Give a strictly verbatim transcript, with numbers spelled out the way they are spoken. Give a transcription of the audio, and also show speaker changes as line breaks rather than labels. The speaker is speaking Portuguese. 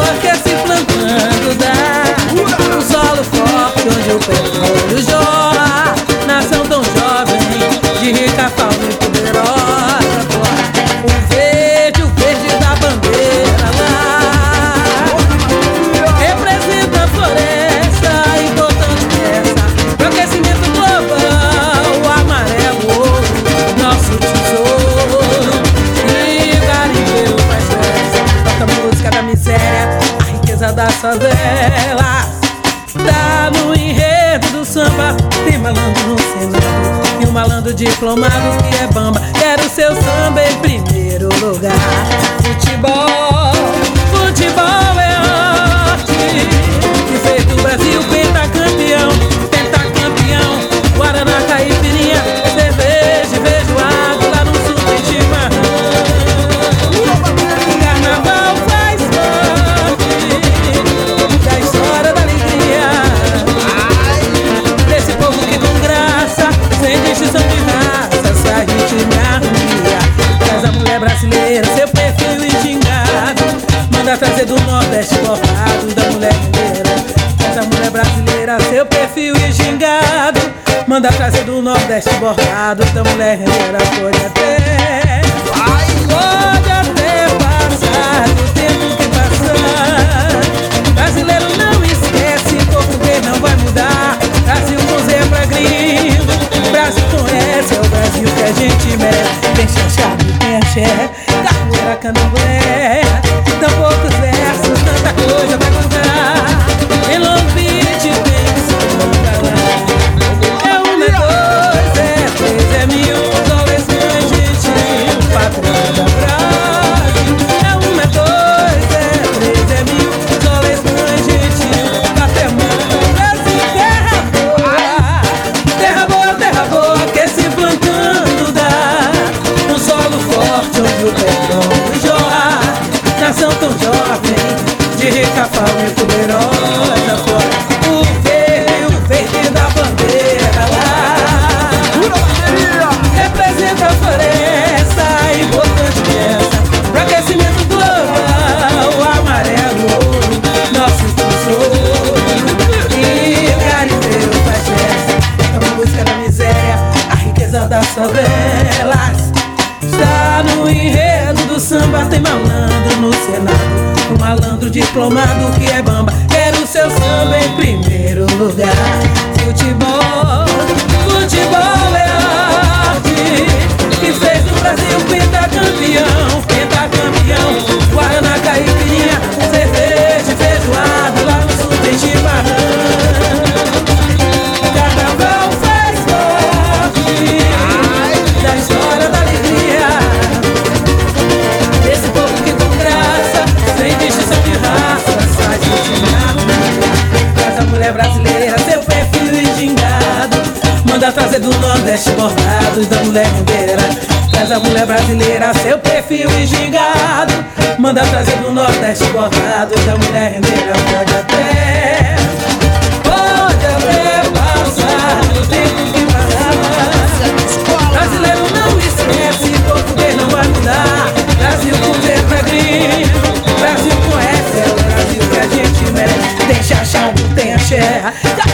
que se plantando dá um solo forte onde o petróleo jorra. Nação tão jovem, de rica fauna e poderosa flora. O verde, o verde da bandeira lá representa a floresta, importante peça pro aquecimento global. O amarelo, o ouro, nosso tesouro. E o garimpeiro faz festa, toca a música da miséria, a riqueza das favelas. Tá no enredo do samba, tem malandro no cenário e um malandro diplomado que é bamba. Quero o seu samba em primeiro lugar. Futebol, futebol é arte que fez do Brasil pentacampeão, pentacampeão. Guaraná, caipirinha, cerveja e feijoada, lá no sul tem chimarrão. Carnaval faz parte da história da alegria desse povo que com graça, sem distinção de raça, sai ritmo e harmonia. Traz a mulher brasileira, seu perfil e gingado, manda trazer do Nordeste borrado da mulher mineira. Traz a mulher brasileira, seu perfil e gingado, manda trazer do Nordeste borrado da mulher mineira. Pode até, pode até passar o tempo que passar, brasileiro não esquece, português não vai mudar. Brasil com zebra gringo, Brasil conhece, é o Brasil que a gente merece. Tem chachado, tem axé, capoeira, candomblé, tão poucos versos, tanta coisa pra contar. Em Long Beach tem samba lá. É um, é dois, é três, é mil, talvez mais gente, patrão da Brasil. É um, é dois, é três, é mil, talvez mais gente, patrimônio. Brasil, terra boa, terra boa, terra boa, que se plantando dá um solo forte onde o petróleo jorra. Nação tão jovem, de rica fauna e poderosa flora. O verde, o verde da bandeira lá representa a floresta, importante peça pro aquecimento global. O amarelo, o ouro, nosso tesouro. E o garimpeiro faz festa, é uma música da miséria, a riqueza das favelas. Está no enredo do samba, tem malandro no Senado, um malandro diplomado que é bamba. Quero o seu samba em primeiro lugar. Futebol, futebol é arte que fez do Brasil pentacampeão, pentacampeão. Guaraná, caipirinha, cerveja e feijoada, lá no sul tem chimarrão. Carnaval faz parte da história da alegria desse povo que com graça, sem distinção de raça, sai de harmonia. Traz a mulher brasileira, seu perfil e gingado, manda trazer do Nordeste bordados da mulher mineira. Traz a mulher brasileira, seu perfil e gingado, manda trazer do Nordeste bordados da mulher mineira. Pode até, pode até passar o tempo que passar, brasileiro não esquece, português não vai mudar. Brasil com letra gringo, Brasil conhece, é o Brasil que a gente merece. Tem chachado, tem axé,